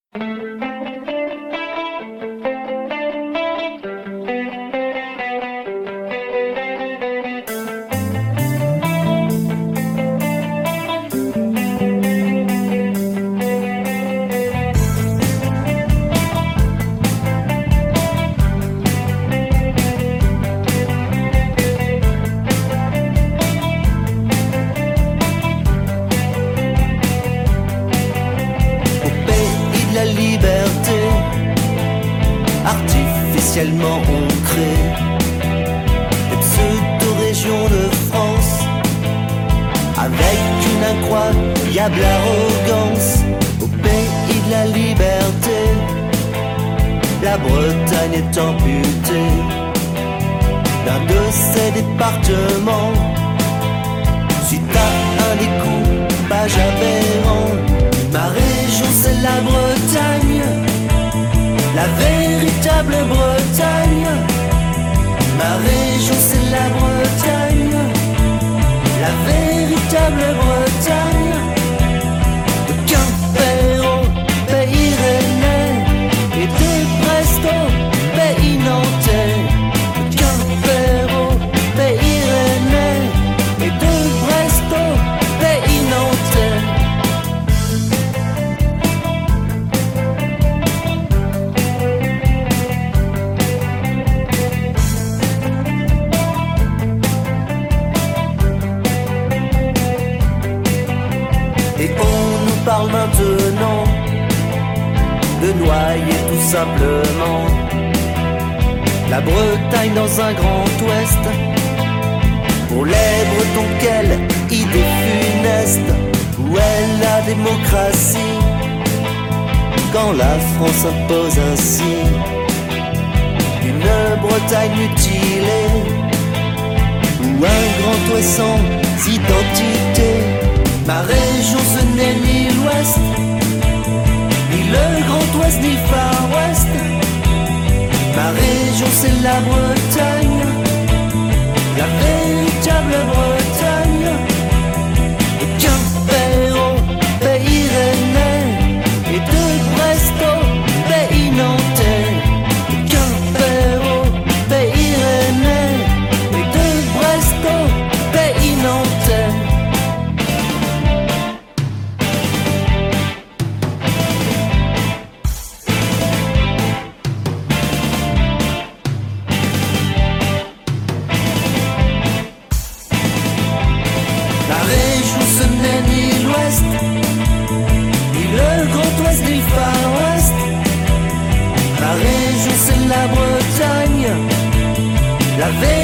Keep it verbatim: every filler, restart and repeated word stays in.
La liberté artificiellement ancrée, des pseudo-régions de France avec une incroyable arrogance. Au pays de la liberté, la Bretagne est amputée d'un de ses départements suite à un découpage aberrant. Ma région c'est la Bretagne, la véritable Bretagne. Ma région c'est la Bretagne, la véritable Bretagne. De Quimper au pays rennais et de Brest au pays nantais. De Quimper au pays rennais et de Brest au pays nantais. Et on nous parle maintenant de noyer tout simplement la Bretagne dans un grand ouest. Pour les Bretons, quelle idée funeste! Où est la démocratie quand la France impose ainsi une Bretagne mutilée, ou un grand ouest sans identité? Ma région ce n'est ni l'Ouest, ni le Grand Ouest, ni Far West. Ma région c'est la Bretagne, la véritable Bretagne. De Quimper au pays rennais et de Brest au pays nantais. De Quimper au pays rennais et de Brest au pays nantais. La région ce n'est ni l'Ouest, ni le Grand Ouest, ni Far West. Ma région c'est la Bretagne, la